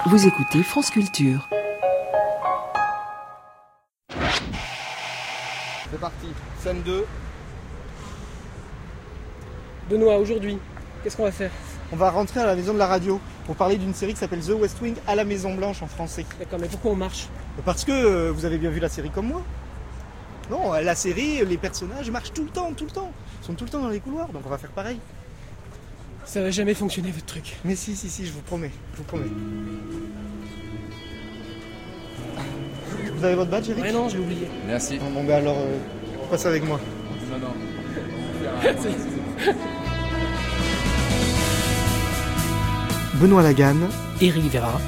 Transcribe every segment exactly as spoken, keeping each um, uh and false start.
Vous écoutez France Culture. C'est parti, scène deux. Benoît, aujourd'hui, qu'est-ce qu'on va faire ? On va rentrer à la maison de la radio pour parler d'une série qui s'appelle The West Wing à la Maison Blanche en français. D'accord, mais pourquoi on marche ? Parce que euh, vous avez bien vu la série comme moi. Non, la série, les personnages marchent tout le temps, tout le temps. Ils sont tout le temps dans les couloirs, donc on va faire pareil. Ça va jamais fonctionner votre truc. Mais si, si, si, je vous promets, je vous promets. Vous avez votre badge, Eric ? Ouais, non, j'ai oublié. Merci. Bon, ben alors, euh, passe avec moi. Non, non. Benoît Laganne, Éric Vera,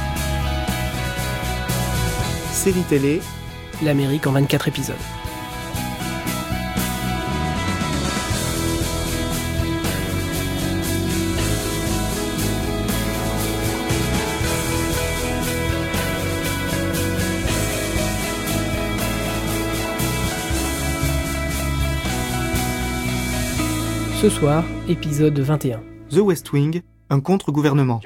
série télé. l'Amérique en vingt-quatre épisodes. Ce soir, épisode vingt et un. The West Wing, un contre-gouvernement.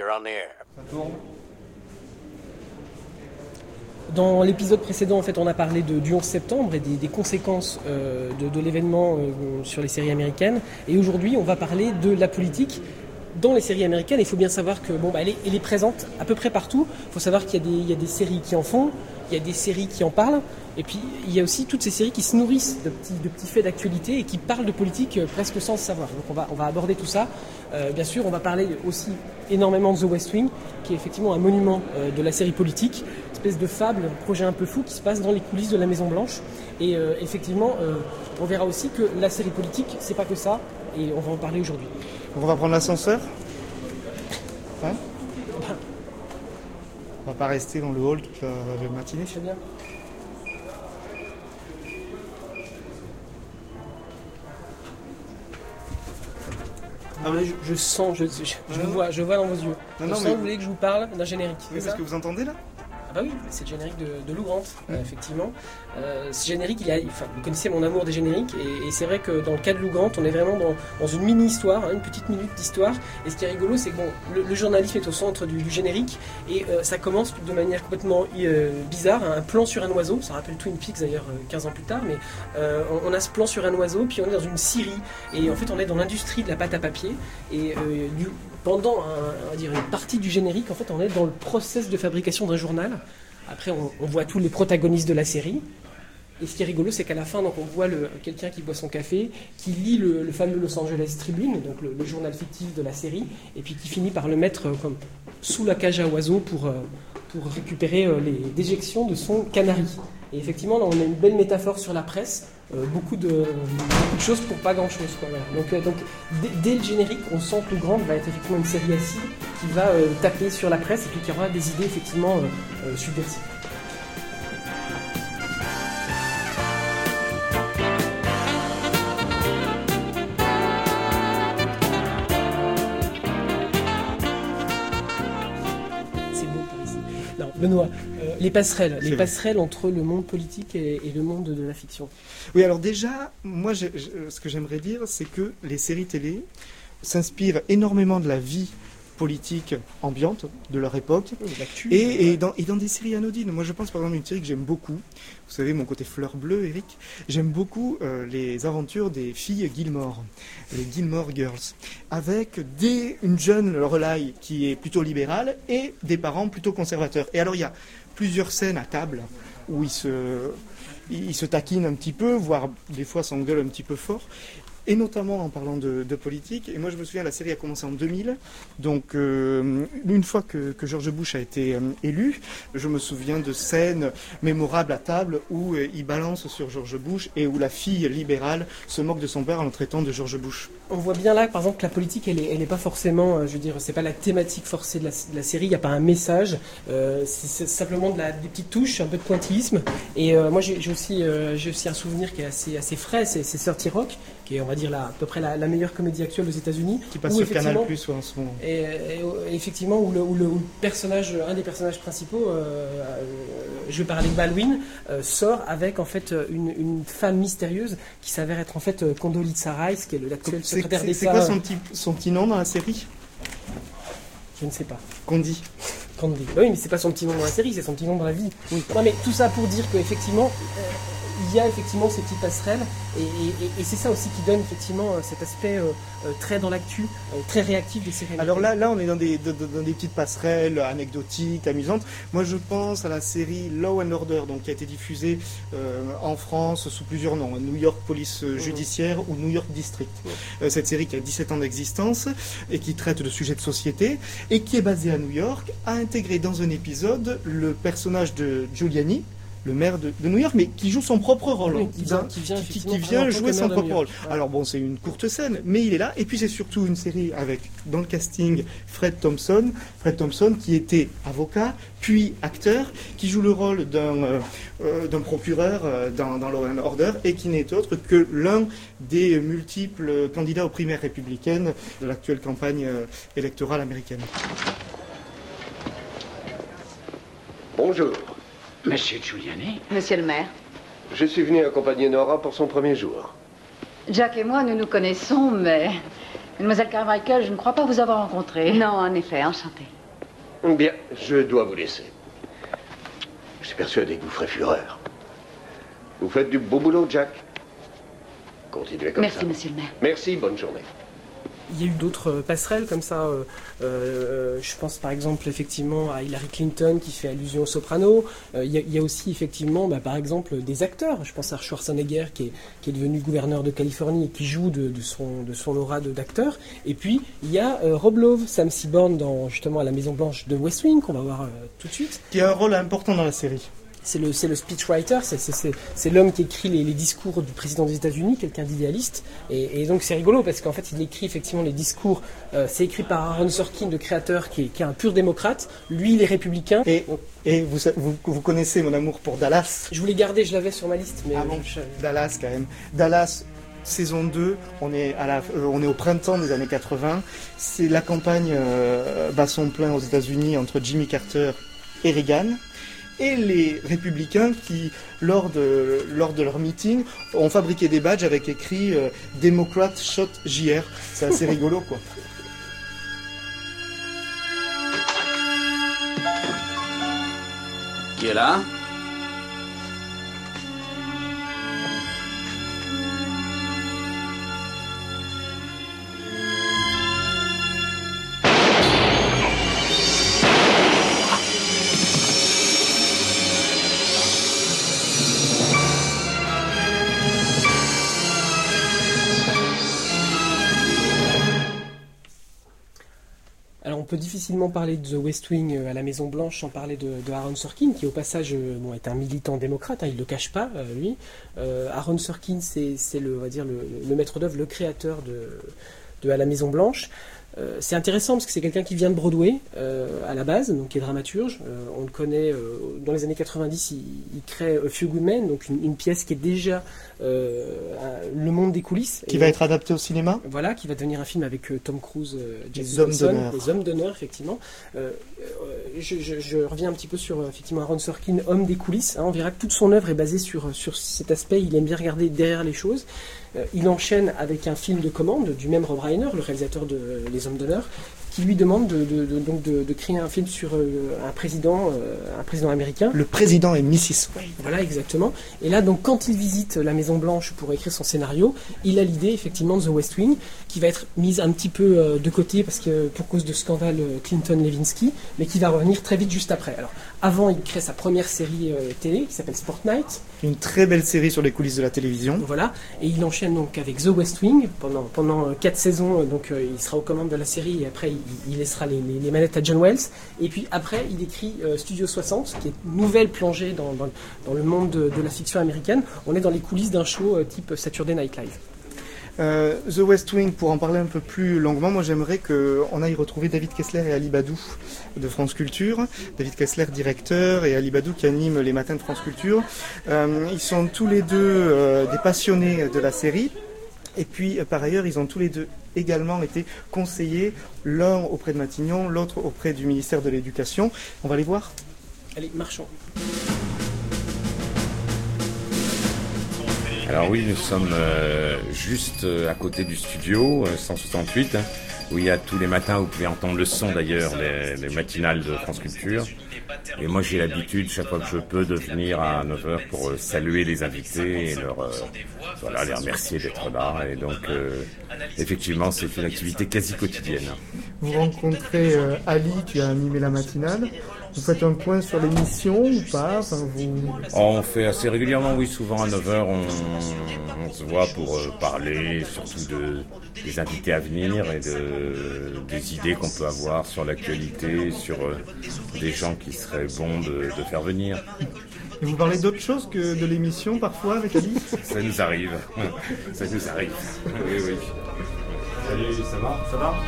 Dans l'épisode précédent, en fait, on a parlé de, du onze septembre et des, des conséquences euh, de, de l'événement euh, sur les séries américaines. Et aujourd'hui, on va parler de la politique dans les séries américaines. Il faut bien savoir que bon, bah, elle, est, elle est présente à peu près partout. Il faut savoir qu'il y a, des, il y a des séries qui en font, il y a des séries qui en parlent. Et puis, il y a aussi toutes ces séries qui se nourrissent de petits, de petits faits d'actualité et qui parlent de politique euh, presque sans le savoir. Donc, on va, on va aborder tout ça. Euh, bien sûr, on va parler aussi énormément de The West Wing, qui est effectivement un monument euh, de la série politique, une espèce de fable, un projet un peu fou qui se passe dans les coulisses de la Maison Blanche. Et euh, effectivement, euh, on verra aussi que la série politique, c'est pas que ça, et on va en parler aujourd'hui. On va prendre l'ascenseur. Hein ? Ben, On va pas rester dans le hall toute la, la matinée. très bien. Ah ouais, je, je sens, je, je, je vous vois, je vois dans vos yeux. Non, je non, sens mais- que vous voulez que je vous parle d'un générique. Oui, c'est parce ça que vous entendez là ? Ah bah oui, c'est le générique de, de Lou Grant, euh, effectivement. Euh, ce générique, il y a, enfin, vous connaissez mon amour des génériques, et, et c'est vrai que dans le cas de Lou Grant, on est vraiment dans, dans une mini-histoire, hein, une petite minute d'histoire. Et ce qui est rigolo, c'est que bon, le, le journalisme est au centre du, du générique, et euh, ça commence de manière complètement euh, bizarre, hein, un plan sur un oiseau, ça rappelle Twin Peaks d'ailleurs euh, quinze ans plus tard, mais euh, on, on a ce plan sur un oiseau, puis on est dans une scierie, et en fait on est dans l'industrie de la pâte à papier, et euh, du, pendant un, on va dire une partie du générique, en fait on est dans le process de fabrication d'un journal. Après, on, on voit tous les protagonistes de la série. Et ce qui est rigolo, c'est qu'à la fin, donc, on voit le, quelqu'un qui boit son café, qui lit le, le fameux Los Angeles Tribune, donc le, le journal fictif de la série, et puis qui finit par le mettre euh, comme sous la cage à oiseaux pour, euh, pour récupérer euh, les déjections de son canari. Et effectivement, là, on a une belle métaphore sur la presse, euh, beaucoup, de, beaucoup de choses pour pas grand-chose, quoi, voilà. Donc, euh, donc dès, dès le générique, on sent que Lou Grant va être effectivement une série acide qui va euh, taper sur la presse et puis qui aura des idées effectivement euh, euh, subversives. C'est beau par ici. Non, Benoît, euh, les passerelles, C'est les vrai. passerelles entre le monde politique et, et le monde de la fiction. Oui, alors déjà, moi, j'ai- j'ai- ce que j'aimerais dire, c'est que les séries télé s'inspirent énormément de la vie politique ambiante de leur époque. L'actu. Et, et, dans, et dans des séries anodines. Moi, je pense par exemple à une série que j'aime beaucoup. Vous savez, mon côté fleur bleue, Eric. J'aime beaucoup euh, les aventures des filles Gilmore, les Gilmore Girls, avec des, une jeune Lorelai qui est plutôt libérale et des parents plutôt conservateurs. Et alors, il y a plusieurs scènes à table où ils se, ils se taquinent un petit peu, voire des fois s'engueulent un petit peu fort. Et notamment en parlant de, de politique. Et moi, je me souviens, la série a commencé en deux mille. Donc, euh, une fois que, que George Bush a été euh, élu, je me souviens de scènes mémorables à table où euh, il balance sur George Bush et où la fille libérale se moque de son père en le traitant de George Bush. On voit bien là, par exemple, que la politique, elle est, elle est pas forcément, euh, je veux dire, c'est pas la thématique forcée de la, de la série. Il n'y a pas un message. Euh, c'est, c'est simplement de la, des petites touches, un peu de pointillisme. Et euh, moi, j'ai, j'ai aussi, euh, j'ai aussi un souvenir qui est assez, assez frais. C'est, c'est thirty Rock, qui est, on va dire, la, à peu près la, la meilleure comédie actuelle aux États-unis. Qui passe où, sur Canal effectivement, Plus en ce moment. Et, et- et effectivement, où le, où le- où le personnage, un des personnages principaux, euh, euh, joué par Alec Baldwin, euh, sort avec en fait une, une femme mystérieuse qui s'avère être en fait euh, Condoleezza Rice, qui est le- l'actuel C'est, secrétaire c'est- d'État. c'est quoi son petit, son petit nom dans la série ? Je ne sais pas. Qu'on dit. Candy. Bah oui, mais c'est pas son petit nom dans la série, c'est son petit nom dans la vie. Oui. Non, mais tout ça pour dire qu'effectivement, euh, il y a effectivement ces petites passerelles, et, et, et c'est ça aussi qui donne effectivement cet aspect euh, euh, très dans l'actu, euh, très réactif des séries. Alors là, là, on est dans des, dans, dans des petites passerelles anecdotiques, amusantes. Moi, je pense à la série Law and Order, donc qui a été diffusée euh, en France sous plusieurs noms, New York Police Judiciaire mmh. ou New York District. Mmh. Euh, cette série qui a dix-sept ans d'existence et qui traite de sujets de société et qui est basée à New York, a intégré dans un épisode le personnage de Giuliani, le maire de, de New York, mais qui joue son propre rôle. Oui, qui vient, qui vient, qui, qui vient jouer son propre rôle. Ouais. Alors bon, c'est une courte scène, mais il est là. Et puis c'est surtout une série avec, dans le casting, Fred Thompson. Fred Thompson qui était avocat, puis acteur, qui joue le rôle d'un, euh, euh, d'un procureur euh, dans, dans Law and Order, et qui n'est autre que l'un des multiples candidats aux primaires républicaines de l'actuelle campagne euh, électorale américaine. Bonjour. Monsieur Giuliani. Monsieur le maire. Je suis venu accompagner Nora pour son premier jour. Jack et moi, nous nous connaissons, mais Mademoiselle Carmichael, je ne crois pas vous avoir rencontré. Non, en effet, enchantée. Bien, je dois vous laisser. Je suis persuadé que vous ferez fureur. Vous faites du beau boulot, Jack. Continuez comme Merci, ça. Merci, monsieur le maire. Merci, bonne journée. Il y a eu d'autres passerelles comme ça. Euh, euh, je pense par exemple effectivement à Hillary Clinton qui fait allusion aux Sopranos. Euh, il, y a, il y a aussi effectivement, bah, par exemple, des acteurs. Je pense à Schwarzenegger qui est, qui est devenu gouverneur de Californie et qui joue de, de, son, de son aura de, d'acteur. Et puis il y a euh, Rob Lowe, Sam Seaborn dans justement à la Maison Blanche de West Wing qu'on va voir euh, tout de suite. Qui a un rôle important dans la série. C'est le, c'est le speechwriter, c'est, c'est, c'est, c'est l'homme qui écrit les, les discours du président des États-Unis, quelqu'un d'idéaliste. Et, et donc c'est rigolo parce qu'en fait il écrit effectivement les discours. Euh, c'est écrit par Aaron Sorkin, le créateur, qui est, qui est un pur démocrate. Lui, il est républicain. Et, et vous, vous, vous connaissez mon amour pour Dallas. Je voulais garder, je l'avais sur ma liste, mais ah bon, je... Dallas quand même. Dallas. Saison deux, on est, à la, euh, on est au printemps des années quatre-vingts. C'est la campagne euh, bat son plein aux États-Unis entre Jimmy Carter et Reagan. Et les républicains qui, lors de, lors de leur meeting, ont fabriqué des badges avec écrit euh, « Democrat Shot J R ». C'est assez rigolo, quoi. Qui est là ? On peut difficilement parler de The West Wing à la Maison Blanche sans parler de, de Aaron Sorkin, qui au passage bon, est un militant démocrate, hein, il ne le cache pas, euh, lui. Euh, Aaron Sorkin, c'est, c'est le, on va dire, le, le maître d'œuvre, le créateur de, de À la Maison Blanche. Euh, c'est intéressant parce que c'est quelqu'un qui vient de Broadway euh, à la base, donc qui est dramaturge. Euh, on le connaît euh, dans les années quatre-vingt-dix, il, il crée A Few Good Men, donc une, une pièce qui est déjà euh, le monde des coulisses. Qui et va donc, être adapté au cinéma. Voilà, qui va devenir un film avec euh, Tom Cruise, euh, Les Hommes d'honneur. Les Hommes d'honneur, effectivement. Euh, euh, je, je, je reviens un petit peu sur effectivement Aaron Sorkin, homme des coulisses. Hein, on verra que toute son œuvre est basée sur, sur cet aspect. Il aime bien regarder derrière les choses. Euh, il enchaîne avec un film de commande du même Rob Reiner, le réalisateur de euh, Les Hommes d'honneur, qui lui demande de, de, de, donc de, de créer un film sur euh, un président, euh, un président américain. Le président est missus Wade. Voilà, exactement. Et là, donc, quand il visite la Maison Blanche pour écrire son scénario, il a l'idée effectivement de The West Wing, qui va être mise un petit peu euh, de côté parce que pour cause de scandale euh, Clinton-Lewinsky, mais qui va revenir très vite juste après. Alors, avant, il crée sa première série euh, télé qui s'appelle Sport Night. Une très belle série sur les coulisses de la télévision. Voilà, et il enchaîne donc avec The West Wing pendant pendant quatre saisons. Donc, euh, il sera aux commandes de la série et après il, il laissera les, les, les manettes à John Wells. Et puis après, il écrit euh, Studio soixante, qui est une nouvelle plongée dans, dans, dans le monde de, de la fiction américaine. On est dans les coulisses d'un show euh, type Saturday Night Live. Euh, The West Wing, pour en parler un peu plus longuement, moi j'aimerais qu'on aille retrouver David Kessler et Ali Badou de France Culture. David Kessler, directeur, et Ali Badou qui anime les matins de France Culture. Euh, ils sont tous les deux euh, des passionnés de la série. Et puis, euh, par ailleurs, ils ont tous les deux également été conseillers, l'un auprès de Matignon, l'autre auprès du ministère de l'Éducation. On va les voir ? Allez, marchons. Alors oui, nous sommes euh, juste à côté du studio, euh, cent soixante-huit. Hein. où il y a tous les matins, vous pouvez entendre le son d'ailleurs, les, les matinales de France Culture. Et moi j'ai l'habitude, chaque fois que je peux, de venir à neuf heures pour euh, saluer les invités et leur, euh, voilà, les remercier d'être là. Et donc euh, effectivement c'est une activité quasi quotidienne. Vous rencontrez euh, Ali qui a animé la matinale. Vous faites un point sur l'émission ou pas? Enfin, vous... On fait assez régulièrement, oui, souvent à neuf heures, on, on se voit pour euh, parler surtout de, des invités à venir et de, des idées qu'on peut avoir sur l'actualité, sur euh, des gens qui seraient bons de, de faire venir. Et vous parlez d'autre chose que de l'émission parfois avec Ali? Ça nous arrive, ça nous arrive, oui, oui. Salut, ça va? Ça va?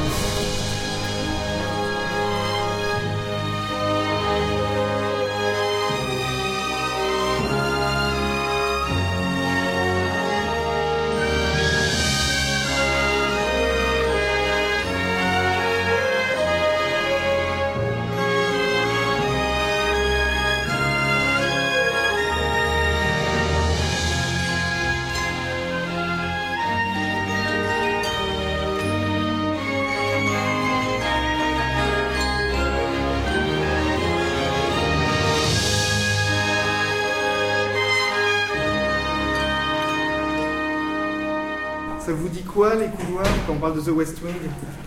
Ça vous dit quoi, les couloirs, quand on parle de The West Wing?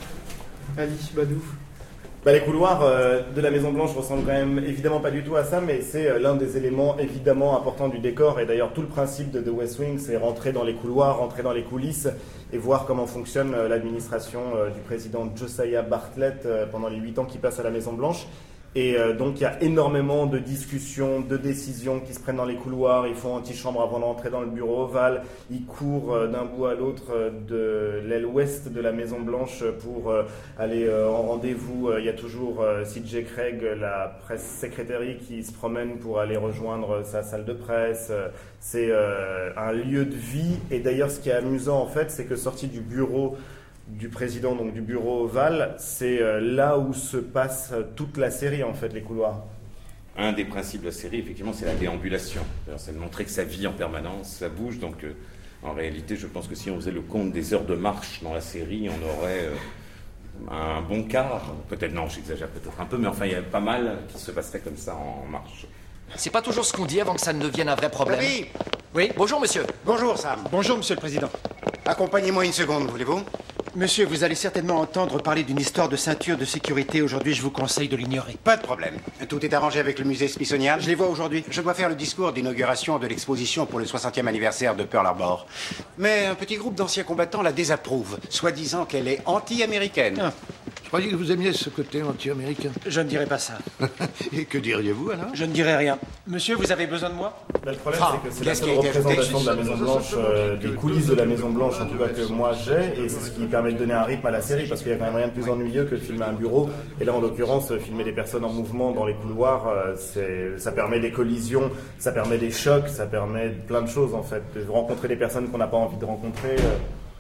Ali Badou. Bah, les couloirs euh, de la Maison Blanche ressemblent quand même évidemment pas du tout à ça, mais c'est euh, l'un des éléments évidemment importants du décor. Et d'ailleurs, tout le principe de The West Wing, c'est rentrer dans les couloirs, rentrer dans les coulisses et voir comment fonctionne euh, l'administration euh, du président Josiah Bartlet euh, pendant les huit ans qu'il passe à la Maison Blanche. Et euh, donc il y a énormément de discussions, de décisions qui se prennent dans les couloirs. Ils font antichambre avant d'entrer dans le bureau ovale. Ils courent euh, d'un bout à l'autre euh, de l'aile ouest de la Maison Blanche pour euh, aller euh, en rendez-vous. Il y a toujours euh, C J Craig, la presse secrétaire, qui se promène pour aller rejoindre sa salle de presse. C'est euh, un lieu de vie. Et d'ailleurs, ce qui est amusant en fait, c'est que sorti du bureau du président, donc du bureau ovale, c'est euh, là où se passe euh, toute la série, en fait, les couloirs. Un des principes de la série, effectivement, c'est la déambulation. C'est de montrer que ça vit en permanence, ça bouge. Donc, euh, en réalité, je pense que si on faisait le compte des heures de marche dans la série, on aurait euh, un bon quart. Peut-être, non, j'exagère peut-être un peu, mais enfin, il y a pas mal qui se passerait comme ça en marche. C'est pas toujours ce qu'on dit avant que ça ne devienne un vrai problème. Oui. Oui, bonjour, monsieur. Bonjour, Sam. Bonjour, monsieur le président. Accompagnez-moi une seconde, voulez-vous? Monsieur, vous allez certainement entendre parler d'une histoire de ceinture de sécurité. Aujourd'hui, je vous conseille de l'ignorer. Pas de problème. Tout est arrangé avec le musée Smithsonian. Je les vois aujourd'hui. Je dois faire le discours d'inauguration de l'exposition pour le soixantième anniversaire de Pearl Harbor. Mais un petit groupe d'anciens combattants la désapprouve, soi-disant qu'elle est anti-américaine. Ah. Je croyais que vous aimiez ce côté anti-américain. Je ne dirais pas ça. Et que diriez-vous alors? Je ne dirais rien. Monsieur, vous avez besoin de moi? Ben, le problème, ah, c'est que c'est la seule représentation de la Maison Blanche, euh, des coulisses de la Maison Blanche, en tout cas que moi j'ai, et c'est ce qui permet de donner un rythme à la série, parce qu'il y a quand même rien de plus ennuyeux que de filmer un bureau. Et là, en l'occurrence, filmer des personnes en mouvement dans les couloirs, euh, c'est, ça permet des collisions, ça permet des chocs, ça permet plein de choses en fait. De rencontrer des personnes qu'on n'a pas envie de rencontrer. Euh.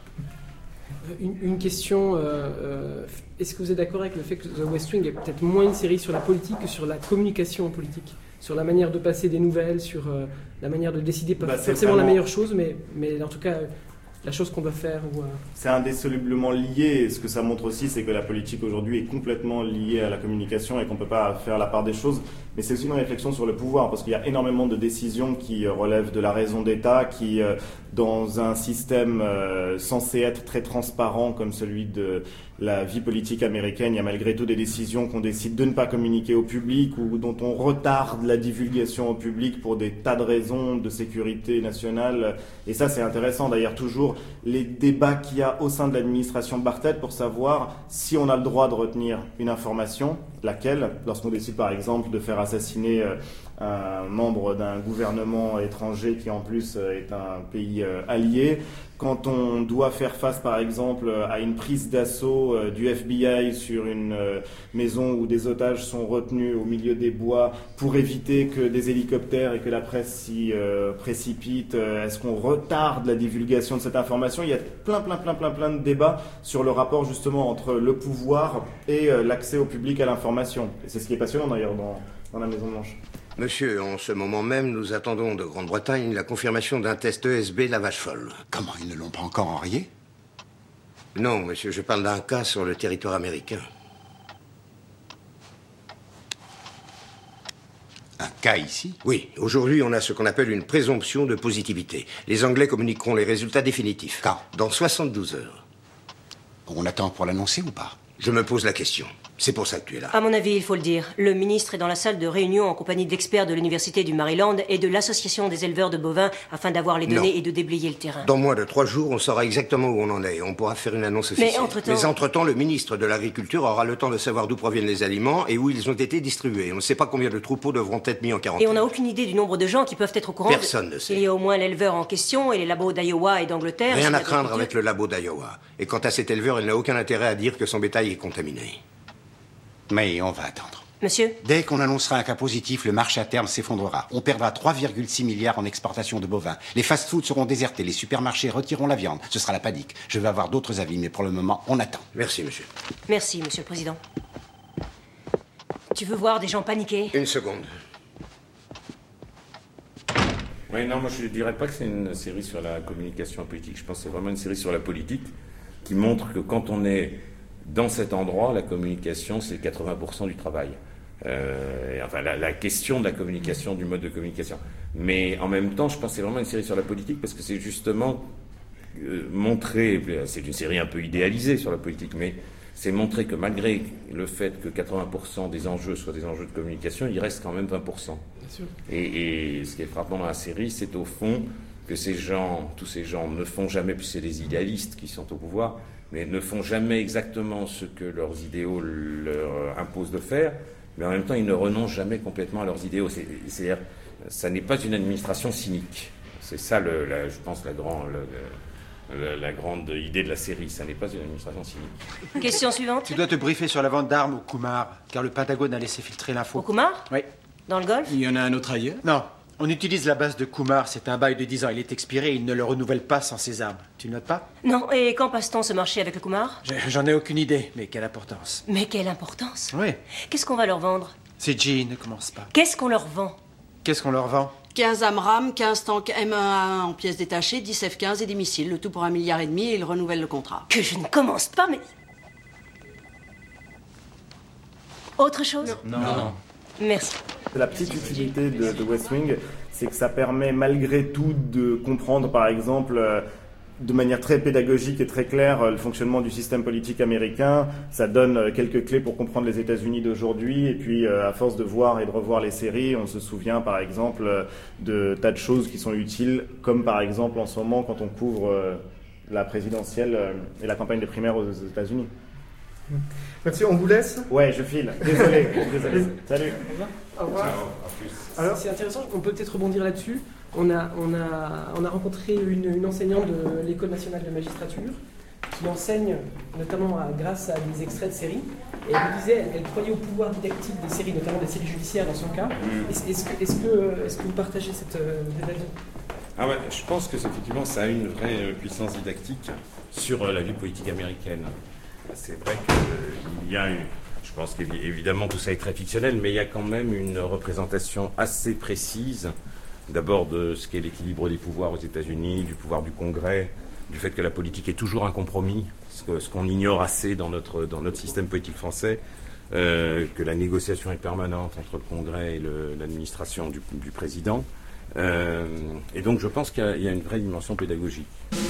Une, une question, euh, euh, est-ce que vous êtes d'accord avec le fait que The West Wing est peut-être moins une série sur la politique que sur la communication politique, sur la manière de passer des nouvelles, sur euh, la manière de décider, pas bah, forcément vraiment la meilleure chose, mais, mais en tout cas la chose qu'on doit faire. Ou, euh... C'est indissolublement lié, et ce que ça montre aussi, c'est que la politique aujourd'hui est complètement liée à la communication et qu'on ne peut pas faire la part des choses. Mais c'est aussi une réflexion sur le pouvoir, parce qu'il y a énormément de décisions qui relèvent de la raison d'État, qui, dans un système censé être très transparent comme celui de la vie politique américaine, il y a malgré tout des décisions qu'on décide de ne pas communiquer au public ou dont on retarde la divulgation au public pour des tas de raisons de sécurité nationale. Et ça, c'est intéressant. D'ailleurs, toujours les débats qu'il y a au sein de l'administration Bartlet pour savoir si on a le droit de retenir une information, laquelle, lorsqu'on décide par exemple de faire assassiner un membre d'un gouvernement étranger qui en plus est un pays allié, quand on doit faire face par exemple à une prise d'assaut du F B I sur une maison où des otages sont retenus au milieu des bois pour éviter que des hélicoptères et que la presse s'y euh, précipite, est-ce qu'on retarde la divulgation de cette information? Il y a plein plein plein plein plein de débats sur le rapport justement entre le pouvoir et euh, l'accès au public à l'information. Et c'est ce qui est passionnant d'ailleurs dans, dans la Maison Blanche. Monsieur, en ce moment même, nous attendons de Grande-Bretagne la confirmation d'un test E S B lavage folle. Comment, ils ne l'ont pas encore enrayé? Non, monsieur, je parle d'un cas sur le territoire américain. Un cas ici? Oui, aujourd'hui, on a ce qu'on appelle une présomption de positivité. Les Anglais communiqueront les résultats définitifs. Quand? Dans soixante-douze heures. On attend pour l'annoncer ou pas? Je me pose la question. C'est pour ça que tu es là. À mon avis, il faut le dire. Le ministre est dans la salle de réunion en compagnie d'experts de l'Université du Maryland et de l'Association des éleveurs de bovins afin d'avoir les données Non. et de déblayer le terrain. Dans moins de trois jours, on saura exactement où on en est. On pourra faire une annonce officielle. Mais entre-temps... Mais entre-temps, le ministre de l'Agriculture aura le temps de savoir d'où proviennent les aliments et où ils ont été distribués. On ne sait pas combien de troupeaux devront être mis en quarantaine. Et on n'a aucune idée du nombre de gens qui peuvent être au courant. Personne de... ne sait. Il y a au moins l'éleveur en question et les labos d'Iowa et d'Angleterre. Rien à craindre avec le labo d'Iowa. Et quant à cet éleveur, il n'a aucun intérêt à dire que son bétail est contaminé. Mais on va attendre. Monsieur? Dès qu'on annoncera un cas positif, le marché à terme s'effondrera. On perdra trois virgule six milliards en exportation de bovins. Les fast-foods seront désertés, les supermarchés retireront la viande. Ce sera la panique. Je vais avoir d'autres avis, mais pour le moment, on attend. Merci, monsieur. Merci, monsieur le président. Tu veux voir des gens paniquer? Une seconde. Oui, non, moi je ne dirais pas que c'est une série sur la communication politique. Je pense que c'est vraiment une série sur la politique qui montre que quand on est dans cet endroit, la communication, c'est quatre-vingts pour cent du travail. Euh, et enfin, la, la question de la communication, du mode de communication. Mais en même temps, je pense que c'est vraiment une série sur la politique parce que c'est justement euh, montrer, c'est une série un peu idéalisée sur la politique, mais c'est montrer que malgré le fait que quatre-vingts pour cent des enjeux soient des enjeux de communication, il reste quand même vingt pour cent. Bien sûr. Et, et ce qui est frappant dans la série, c'est au fond que ces gens, tous ces gens ne font jamais, puis c'est des idéalistes qui sont au pouvoir, mais ne font jamais exactement ce que leurs idéaux leur imposent de faire, mais en même temps, ils ne renoncent jamais complètement à leurs idéaux. C'est, c'est-à-dire, ça n'est pas une administration cynique. C'est ça, le, la, je pense, la, grand, le, le, la grande idée de la série. Ça n'est pas une administration cynique. Question suivante. Tu dois te briefer sur la vente d'armes au Kumar, car le Pentagone a laissé filtrer l'info. Au Kumar? Oui. Dans le Golfe? Il y en a un autre ailleurs? Non. On utilise la base de Kumar, c'est un bail de dix ans. Il est expiré et il ne le renouvelle pas sans ses armes. Tu ne notes pas? Non, et quand passe-t-on ce marché avec le Kumar? J'en ai aucune idée, mais quelle importance. Mais quelle importance? Oui. Qu'est-ce qu'on va leur vendre? C'est Jean, ne commence pas. Qu'est-ce qu'on leur vend? Qu'est-ce qu'on leur vend? quinze AMRAAM, quinze tanks M un A un en pièces détachées, dix F quinze et des missiles. Le tout pour un milliard et demi et ils renouvellent le contrat. Que je ne commence pas, mais... Autre chose? Non. Non. non. Merci. La petite utilité de, de West Wing, c'est que ça permet malgré tout de comprendre, par exemple, euh, de manière très pédagogique et très claire, euh, le fonctionnement du système politique américain. Ça donne euh, quelques clés pour comprendre les États-Unis d'aujourd'hui. Et puis, euh, à force de voir et de revoir les séries, on se souvient, par exemple, euh, de tas de choses qui sont utiles, comme par exemple en ce moment quand on couvre euh, la présidentielle euh, et la campagne des primaires aux États-Unis. Merci, on vous laisse. Ouais, je file. Désolé. Désolé. Salut. Au revoir. Alors, c'est intéressant, on peut peut-être rebondir là-dessus. On a, on a, on a rencontré une, une enseignante de l'École nationale de magistrature qui enseigne notamment à, grâce à des extraits de séries. Et elle nous disait, elle, elle croyait au pouvoir didactique des séries, notamment des séries judiciaires dans son cas. Mm. Est-ce, est-ce, que, est-ce, que, est-ce que vous partagez cette euh, avis? Ah ouais, je pense que effectivement ça a une vraie puissance didactique sur la vie politique américaine. C'est vrai qu'il y a une... Je pense qu'évidemment tout ça est très fictionnel, mais il y a quand même une représentation assez précise, d'abord de ce qu'est l'équilibre des pouvoirs aux États-Unis, du pouvoir du Congrès, du fait que la politique est toujours un compromis, ce, que, ce qu'on ignore assez dans notre, dans notre système politique français, euh, que la négociation est permanente entre le Congrès et le, l'administration du, du président. Euh, et donc je pense qu'il y a, il y a une vraie dimension pédagogique.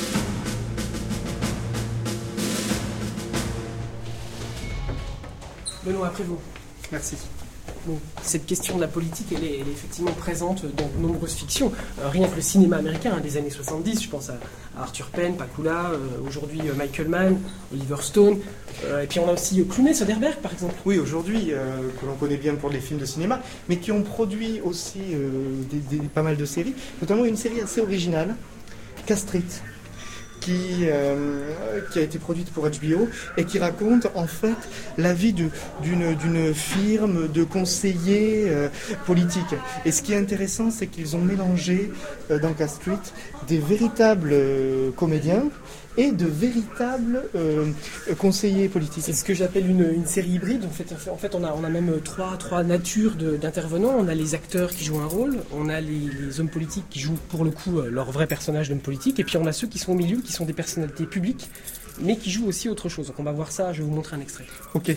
Benoît, après vous. Merci. Bon, cette question de la politique, elle est, elle est effectivement présente dans de nombreuses fictions. Euh, rien que le cinéma américain hein, des années soixante-dix, je pense à, à Arthur Penn, Pakula, euh, aujourd'hui euh, Michael Mann, Oliver Stone. Euh, et puis on a aussi euh, Clooney, Soderbergh, par exemple. Oui, aujourd'hui, euh, que l'on connaît bien pour les films de cinéma, mais qui ont produit aussi euh, des, des, pas mal de séries, notamment une série assez originale, Castrate. Qui, euh, qui a été produite pour H B O et qui raconte en fait la vie de, d'une, d'une firme de conseillers euh, politiques. Et ce qui est intéressant, c'est qu'ils ont mélangé euh, dans Castrate des véritables euh, comédiens et de véritables euh, conseillers politiques. C'est ce que j'appelle une, une série hybride. En fait, en fait on, a, on a même trois, trois natures de, d'intervenants. On a les acteurs qui jouent un rôle, on a les, les hommes politiques qui jouent pour le coup leur vrai personnage d'homme politique, et puis on a ceux qui sont au milieu, qui sont des personnalités publiques, mais qui joue aussi autre chose. Donc on va voir ça, je vais vous montrer un extrait. Ok.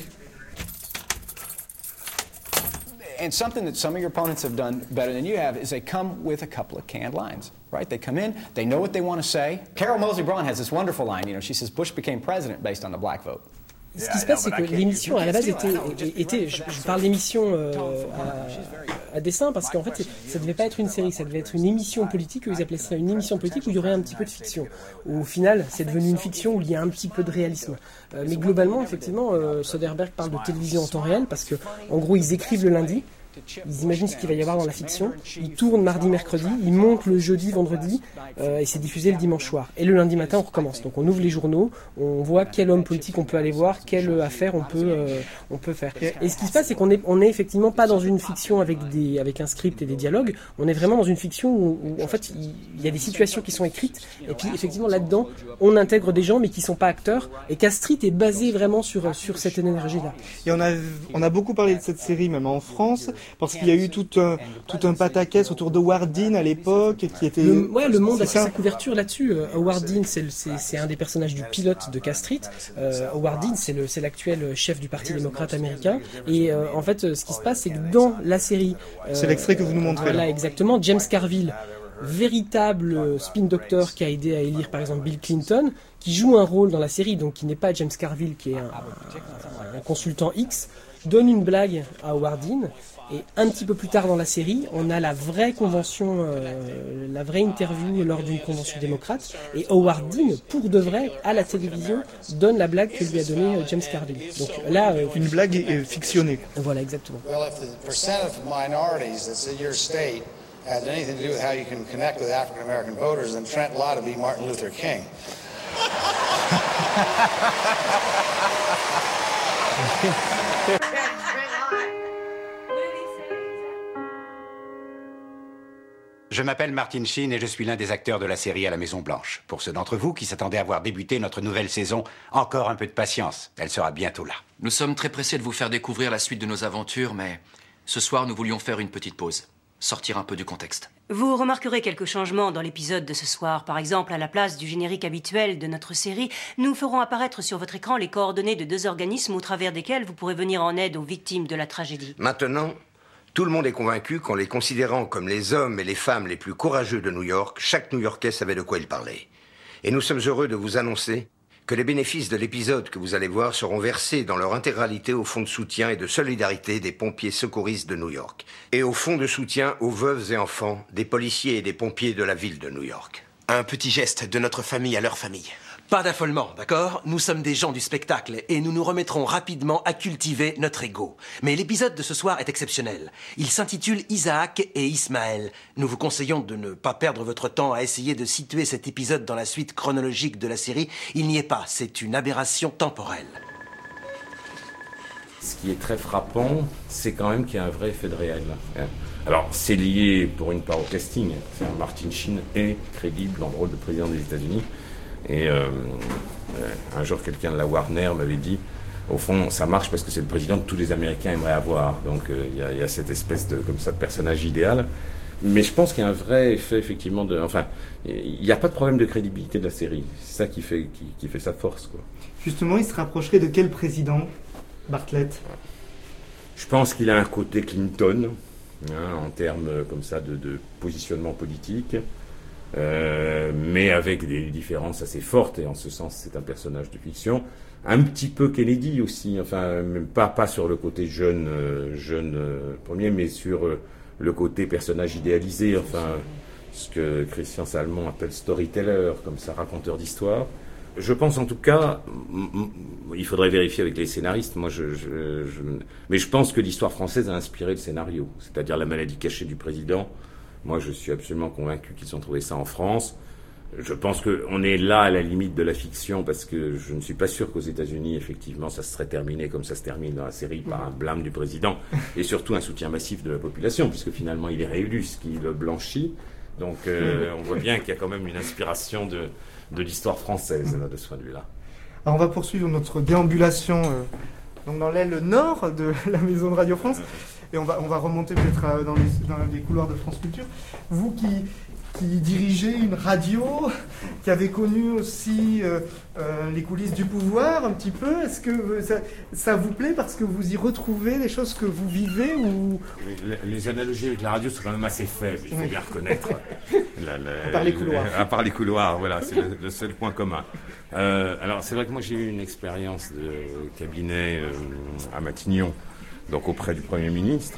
And something that some of your opponents have done better than you have is they come with a couple of canned lines, right? They come in, they know what they want to say. Carol Moseley Braun has this wonderful line, you know, she says Bush became president based on the black vote. Ce qui se passe, c'est que l'émission, à la base, était, était je, je parle d'émission euh, à, à dessein, parce qu'en fait, ça devait pas être une série, ça devait être une émission politique, ils appelaient ça une émission politique où il y aurait un petit peu de fiction. Au final, c'est devenu une fiction où il y a un petit peu de réalisme. Euh, mais globalement, effectivement, euh, Soderbergh parle de télévision en temps réel, parce que, en gros, ils écrivent le lundi, ils imaginent ce qu'il va y avoir dans la fiction, ils tournent mardi, mercredi, ils montent le jeudi, vendredi, euh, et c'est diffusé le dimanche soir. Et le lundi matin, on recommence. Donc on ouvre les journaux, on voit quel homme politique on peut aller voir, quelle affaire on peut, euh, on peut faire. Et ce qui se passe, c'est qu'on est, on est effectivement pas dans une fiction avec, des, avec un script et des dialogues, on est vraiment dans une fiction où, où en fait, il, il y a des situations qui sont écrites, et puis effectivement là-dedans, on intègre des gens, mais qui sont pas acteurs, et Castrit est basé vraiment sur, sur cette énergie-là. Et on a, on a beaucoup parlé de cette série, même en France, parce qu'il y a eu tout un, tout un pataquès autour de Howard Dean à l'époque, qui était... Le, ouais, le monde a fait sa couverture là-dessus. Euh, Howard Dean, c'est, c'est, c'est un des personnages du pilote de Castrit. Euh, Howard Dean, c'est, le, c'est l'actuel chef du Parti démocrate américain. Et euh, en fait, ce qui se passe, c'est que dans la série... Euh, c'est l'extrait que vous nous montrez. Voilà, là. Exactement. James Carville, véritable spin doctor qui a aidé à élire, par exemple, Bill Clinton, qui joue un rôle dans la série, donc qui n'est pas James Carville, qui est un, un, un consultant X, donne une blague à Howard Dean. Et un petit peu plus tard dans la série, on a la vraie convention, euh, la vraie interview lors d'une convention démocrate. Et Howard Dean, pour de vrai, à la télévision, donne la blague que lui a donnée euh, James Carville. Donc là, euh, une blague est fictionnée. Voilà, exactement. Well, if the percent of minorities that's in your state has anything to do with how you can connect with African American voters, then Trent Lott will be Martin Luther King. Je m'appelle Martin Sheen et je suis l'un des acteurs de la série à la Maison Blanche. Pour ceux d'entre vous qui s'attendaient à voir débuter notre nouvelle saison, encore un peu de patience, elle sera bientôt là. Nous sommes très pressés de vous faire découvrir la suite de nos aventures, mais ce soir nous voulions faire une petite pause, sortir un peu du contexte. Vous remarquerez quelques changements dans l'épisode de ce soir. Par exemple, à la place du générique habituel de notre série, nous ferons apparaître sur votre écran les coordonnées de deux organismes au travers desquels vous pourrez venir en aide aux victimes de la tragédie. Maintenant, tout le monde est convaincu qu'en les considérant comme les hommes et les femmes les plus courageux de New York, chaque New-Yorkais savait de quoi il parlait. Et nous sommes heureux de vous annoncer que les bénéfices de l'épisode que vous allez voir seront versés dans leur intégralité au fonds de soutien et de solidarité des pompiers secouristes de New York et au fonds de soutien aux veuves et enfants des policiers et des pompiers de la ville de New York. Un petit geste de notre famille à leur famille. Pas d'affolement, d'accord? Nous sommes des gens du spectacle et nous nous remettrons rapidement à cultiver notre ego. Mais l'épisode de ce soir est exceptionnel. Il s'intitule Isaac et Ismaël. Nous vous conseillons de ne pas perdre votre temps à essayer de situer cet épisode dans la suite chronologique de la série. Il n'y est pas, c'est une aberration temporelle. Ce qui est très frappant, c'est quand même qu'il y a un vrai effet de réel. Alors, c'est lié pour une part au casting. C'est un Martin Sheen est crédible dans le rôle de président des États-Unis. Et euh, un jour, quelqu'un de la Warner m'avait dit, au fond, ça marche parce que c'est le président que tous les Américains aimeraient avoir. Donc, il euh, y, y a cette espèce de, comme ça, de personnage idéal. Mais je pense qu'il y a un vrai effet, effectivement, de... Enfin, il n'y a pas de problème de crédibilité de la série. C'est ça qui fait, qui, qui fait sa force, quoi. Justement, il se rapprocherait de quel président, Bartlett? Je pense qu'il a un côté Clinton, hein, en termes comme ça de, de positionnement politique. Euh, mais avec des différences assez fortes, et en ce sens c'est un personnage de fiction, un petit peu Kennedy aussi, enfin même pas, pas sur le côté jeune, euh, jeune euh, premier, mais sur euh, le côté personnage idéalisé, enfin ce que Christian Salmon appelle storyteller, comme ça, raconteur d'histoire. Je pense en tout cas, m- m- il faudrait vérifier avec les scénaristes, moi je, je, je, mais je pense que l'histoire française a inspiré le scénario, c'est-à-dire La maladie cachée du président. Moi, je suis absolument convaincu qu'ils ont trouvé ça en France. Je pense qu'on est là à la limite de la fiction parce que je ne suis pas sûr qu'aux États-Unis, effectivement, ça se serait terminé comme ça se termine dans la série par un blâme du président et surtout un soutien massif de la population puisque finalement il est réélu, ce qui le blanchit. Donc euh, on voit bien qu'il y a quand même une inspiration de, de l'histoire française là, de ce point de vue-là. Alors on va poursuivre notre déambulation euh, donc dans l'aile nord de la maison de Radio France. Et on va, on va remonter peut-être dans les, dans les couloirs de France Culture. Vous qui, qui dirigeait une radio, qui avait connu aussi euh, euh, les coulisses du pouvoir un petit peu. Est-ce que ça, ça vous plaît parce que vous y retrouvez les choses que vous vivez ou... les, les analogies avec la radio sont quand même assez faibles, il faut oui. bien reconnaître. la, la, à part les couloirs. À part les couloirs, voilà, c'est le, le seul point commun. Euh, alors c'est vrai que moi j'ai eu une expérience de cabinet euh, à Matignon, donc auprès du Premier ministre.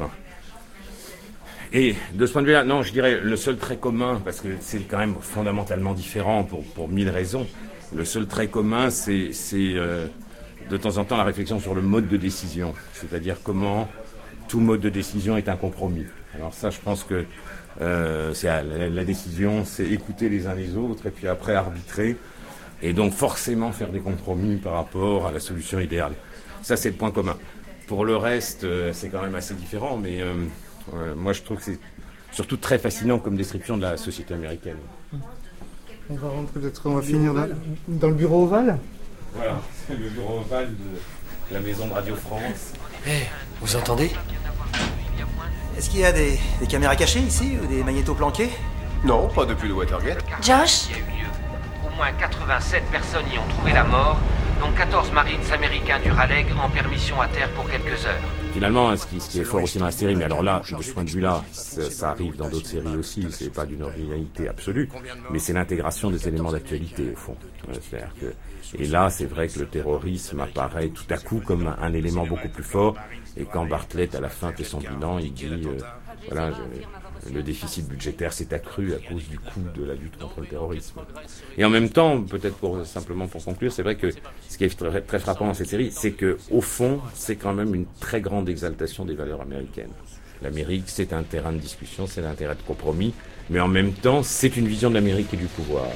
Et de ce point de vue-là, non, je dirais le seul trait commun, parce que c'est quand même fondamentalement différent pour, pour mille raisons, le seul trait commun, c'est, c'est euh, de temps en temps la réflexion sur le mode de décision, c'est-à-dire comment tout mode de décision est un compromis. Alors ça, je pense que euh, c'est, la, la décision, c'est écouter les uns les autres et puis après arbitrer, et donc forcément faire des compromis par rapport à la solution idéale. Ça, c'est le point commun. Pour le reste, euh, c'est quand même assez différent, mais... Euh, Euh, moi, je trouve que c'est surtout très fascinant comme description de la société américaine. On va rentrer, peut-être, on va finir dans, dans le bureau ovale. Voilà, c'est le bureau ovale de la maison de Radio France. Eh, hey, vous entendez? Est-ce qu'il y a des, des caméras cachées ici ou des magnétos planqués? Non, pas depuis le Watergate. Josh? Il y a eu lieu. Au moins quatre-vingt-sept personnes y ont trouvé la mort, dont quatorze Marines américains du Raleigh en permission à terre pour quelques heures. Finalement, ce qui, ce qui est fort aussi dans la série, mais alors là, de ce point de vue-là, ça, ça arrive dans d'autres séries aussi, c'est pas d'une originalité absolue, mais c'est l'intégration des éléments d'actualité, au fond. C'est-à-dire que, et là, c'est vrai que le terrorisme apparaît tout à coup comme un, un élément beaucoup plus fort, et quand Bartlett, à la fin, fait son bilan, il dit, euh, voilà, je, le déficit budgétaire s'est accru à cause du coût de la lutte contre le terrorisme. Et en même temps, peut-être pour, simplement pour conclure, c'est vrai que ce qui est très, très frappant dans cette série, c'est que au fond, c'est quand même une très grande exaltation des valeurs américaines. L'Amérique, c'est un terrain de discussion, c'est un terrain de compromis, mais en même temps, c'est une vision de l'Amérique et du pouvoir.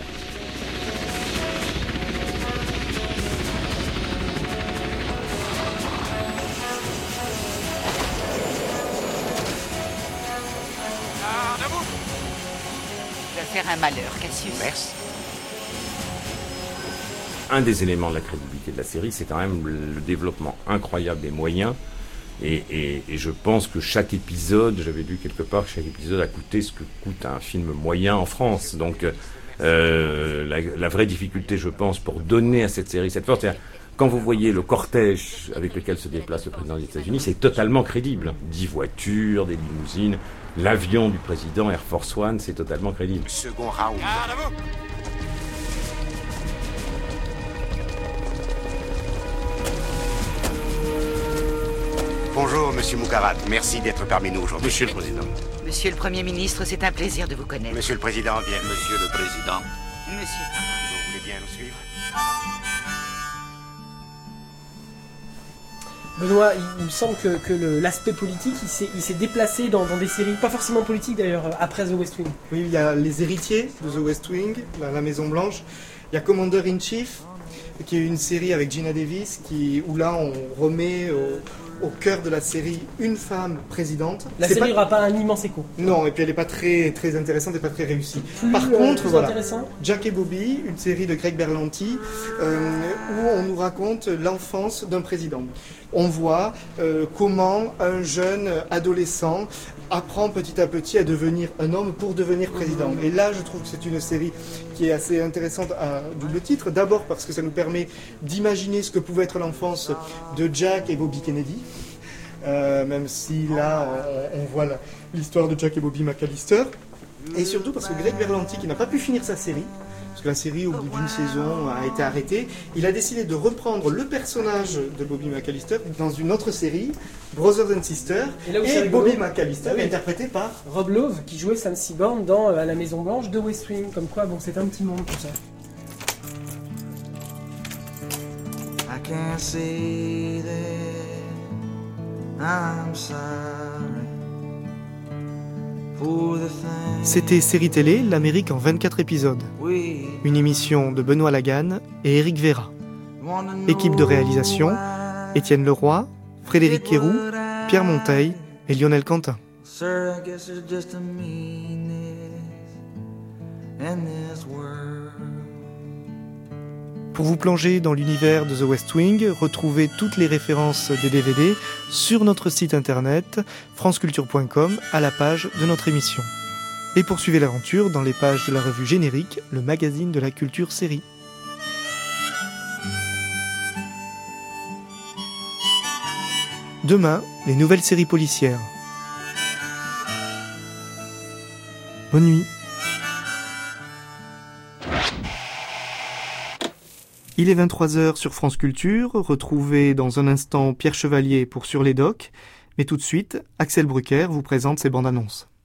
Un malheur, Cassius. Merci. Un des éléments de la crédibilité de la série, c'est quand même le développement incroyable des moyens. Et, et, et je pense que chaque épisode, j'avais lu quelque part que chaque épisode a coûté ce que coûte un film moyen en France. Donc euh, la, la vraie difficulté, je pense, pour donner à cette série cette force, c'est quand vous voyez le cortège avec lequel se déplace le président des États-Unis, c'est totalement crédible. Dix voitures, des limousines, l'avion du président Air Force One, c'est totalement crédible. Second round. Bonjour, Monsieur Moukarat. Merci d'être parmi nous aujourd'hui. Monsieur le Président. Monsieur le Premier ministre, c'est un plaisir de vous connaître. Monsieur le Président, bien. Monsieur le Président. Monsieur. Vous voulez bien nous suivre? Benoît, il, il me semble que, que le, l'aspect politique, il s'est, il s'est déplacé dans, dans des séries, pas forcément politiques d'ailleurs, après The West Wing. Oui, il y a les héritiers de The West Wing, la, la Maison Blanche. Il y a Commander in Chief, qui est une série avec Gina Davis, qui, où là on remet au, au cœur de la série une femme présidente. La C'est série pas... n'aura pas un immense écho. Non, et puis elle n'est pas très, très intéressante et pas très réussie. Plus, Par euh, contre, plus voilà, intéressant. Jack et Bobby, une série de Greg Berlanti, euh, où on nous raconte l'enfance d'un président. On voit euh, comment un jeune adolescent apprend petit à petit à devenir un homme pour devenir président. Et là, je trouve que c'est une série qui est assez intéressante à double titre. D'abord parce que ça nous permet d'imaginer ce que pouvait être l'enfance de Jack et Bobby Kennedy. Euh, même si là, on, on voit la, l'histoire de Jack et Bobby McAllister. Et surtout parce que Greg Berlanti, qui n'a pas pu finir sa série, parce que la série, au bout d'une saison, a été arrêtée, il a décidé de reprendre le personnage de Bobby McAllister dans une autre série, Brothers and Sisters, et, là où et Bobby McAllister oui. est interprété par Rob Lowe, qui jouait Sam Seaborn dans euh, La Maison Blanche de West Wing. Comme quoi, bon, c'est un petit monde tout ça. I can't say that I'm sorry. C'était Série Télé, l'Amérique en vingt-quatre épisodes. Une émission de Benoît Laganne et Éric Vera. Équipe de réalisation, Étienne Leroy, Frédéric Quéroux, Pierre Monteil et Lionel Quentin. Pour vous plonger dans l'univers de The West Wing, retrouvez toutes les références des D V D sur notre site internet franceculture point com à la page de notre émission. Et poursuivez l'aventure dans les pages de la revue Générique, le magazine de la culture série. Demain, les nouvelles séries policières. Bonne nuit. Il est vingt-trois heures sur France Culture. Retrouvez dans un instant Pierre Chevalier pour Sur les Docs. Mais tout de suite, Axel Brucker vous présente ses bandes annonces.